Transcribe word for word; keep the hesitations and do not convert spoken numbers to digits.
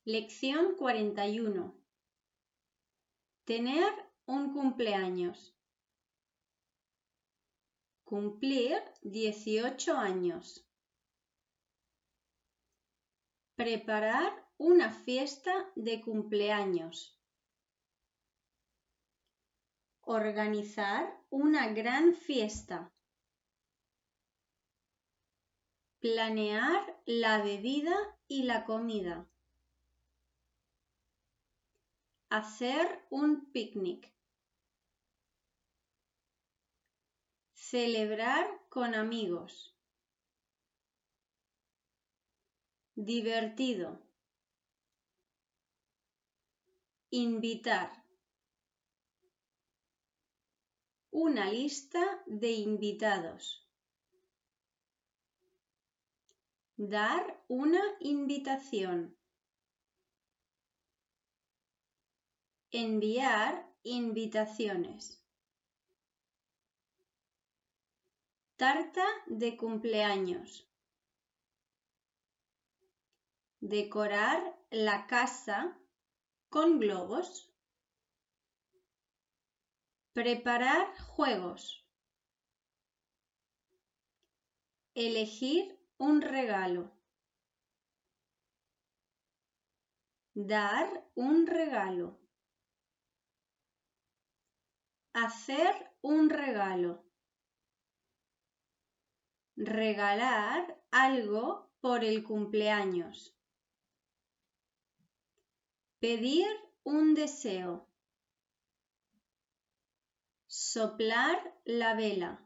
Lección cuarenta y uno. Tener un cumpleaños. Cumplir dieciocho años. Preparar una fiesta de cumpleaños. Organizar una gran fiesta. Planear la bebida y la comida. Hacer un picnic. Celebrar con amigos. Divertido. Invitar. Una lista de invitados. Dar una invitación. Enviar invitaciones. Tarta de cumpleaños. Decorar la casa con globos. Preparar juegos. Elegir un regalo. Dar un regalo. Hacer un regalo. Regalar algo por el cumpleaños. Pedir un deseo. Soplar la vela.